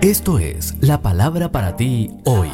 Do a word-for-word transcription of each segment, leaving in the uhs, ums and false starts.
Esto es la palabra para ti hoy.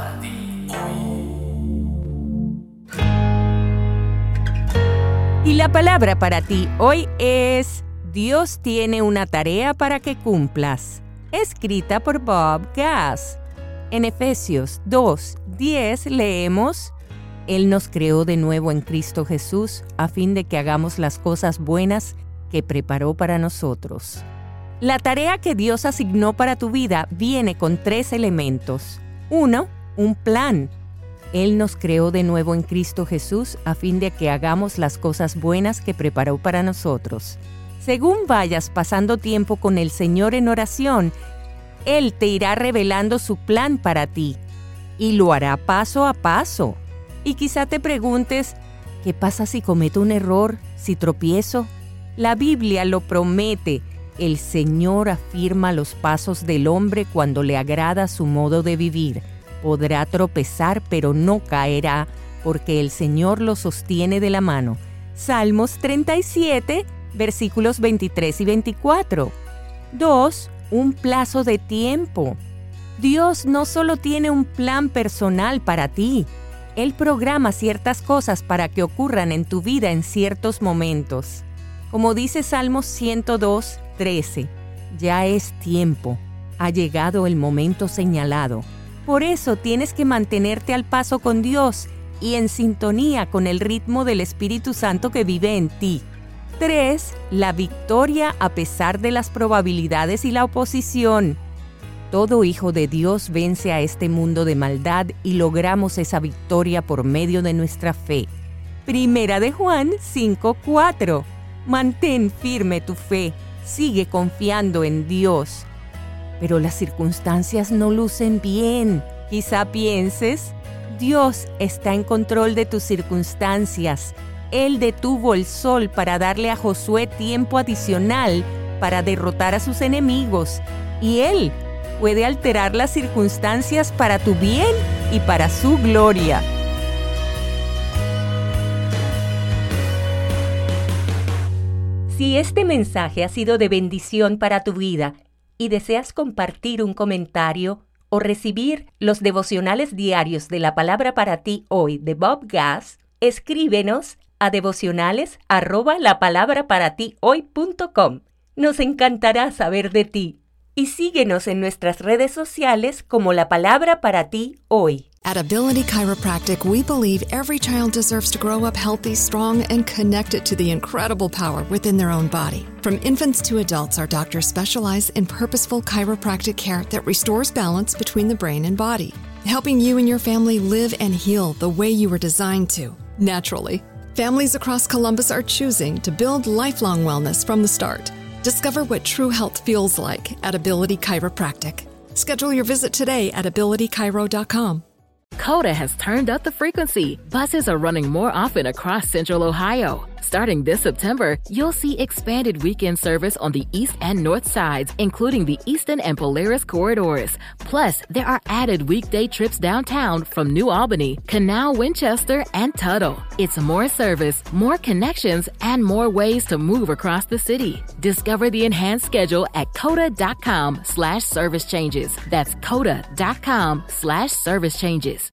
Y la palabra para ti hoy es: Dios tiene una tarea para que cumplas. Escrita por Bob Gass. En Efesios dos diez leemos: Él nos creó de nuevo en Cristo Jesús a fin de que hagamos las cosas buenas que preparó para nosotros. La tarea que Dios asignó para tu vida viene con tres elementos. Uno, un plan. Él nos creó de nuevo en Cristo Jesús a fin de que hagamos las cosas buenas que preparó para nosotros. Según vayas pasando tiempo con el Señor en oración, Él te irá revelando su plan para ti y lo hará paso a paso. Y quizá te preguntes, ¿qué pasa si cometo un error, si tropiezo? La Biblia lo promete. El Señor afirma los pasos del hombre cuando le agrada su modo de vivir. Podrá tropezar, pero no caerá, porque el Señor lo sostiene de la mano. Salmos treinta y siete, versículos veintitrés y veinticuatro. Dos, un plazo de tiempo. Dios no solo tiene un plan personal para ti. Él programa ciertas cosas para que ocurran en tu vida en ciertos momentos. Como dice Salmos ciento dos, trece, ya es tiempo, ha llegado el momento señalado. Por eso tienes que mantenerte al paso con Dios y en sintonía con el ritmo del Espíritu Santo que vive en ti. tres. La victoria a pesar de las probabilidades y la oposición. Todo hijo de Dios vence a este mundo de maldad y logramos esa victoria por medio de nuestra fe. Primera de Juan cinco, cuatro. Mantén firme tu fe, sigue confiando en Dios. Pero las circunstancias no lucen bien. Quizá pienses, Dios está en control de tus circunstancias. Él detuvo el sol para darle a Josué tiempo adicional para derrotar a sus enemigos. Y Él puede alterar las circunstancias para tu bien y para su gloria. Si este mensaje ha sido de bendición para tu vida y deseas compartir un comentario o recibir los devocionales diarios de la palabra para ti hoy de Bob Gass, escríbenos a devocionales arroba la palabra para ti hoy punto com. Nos encantará saber de ti. Y síguenos en nuestras redes sociales como La Palabra para ti hoy. At Ability Chiropractic, we believe every child deserves to grow up healthy, strong, and connected to the incredible power within their own body. From infants to adults, our doctors specialize in purposeful chiropractic care that restores balance between the brain and body, helping you and your family live and heal the way you were designed to, naturally. Families across Columbus are choosing to build lifelong wellness from the start. Discover what true health feels like at Ability Chiropractic. Schedule your visit today at ability chiro dot com. Coda has turned up the frequency. Buses are running more often across Central Ohio. Starting this September, you'll see expanded weekend service on the east and north sides, including the Eastern and Polaris corridors. Plus, there are added weekday trips downtown from New Albany, Canal, Winchester, and Tuttle. It's more service, more connections, and more ways to move across the city. Discover the enhanced schedule at coda.com slash service changes. That's coda.com slash service changes.